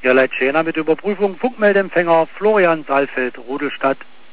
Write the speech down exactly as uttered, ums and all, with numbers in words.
Hier Leitschäner mit Überprüfung Funkmeldempfänger Florian Saalfeld, Rudelstadt.